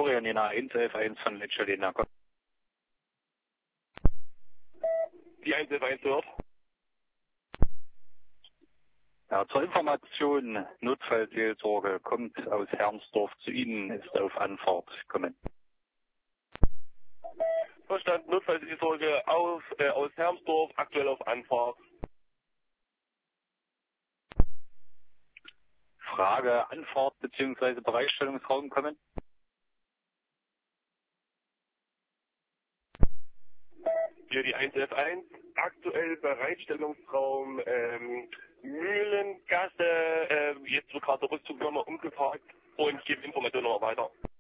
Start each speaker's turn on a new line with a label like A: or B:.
A: Florian in der 111.1 von Letschelina.
B: Die 111.1 hört.
A: Ja, zur Information, Notfallseelsorge kommt aus Hermsdorf zu Ihnen, ist auf Anfahrt kommen.
B: Verstanden, Notfallseelsorge aus Hermsdorf, aktuell auf Anfahrt.
A: Frage, Anfahrt bzw. Bereitstellungsraum kommen.
B: Hier die 111.1, aktuell Bereitstellungsraum Mühlengasse, jetzt wird gerade der Rückzug nochmal umgeparkt und ich gebe Informationen nochmal weiter.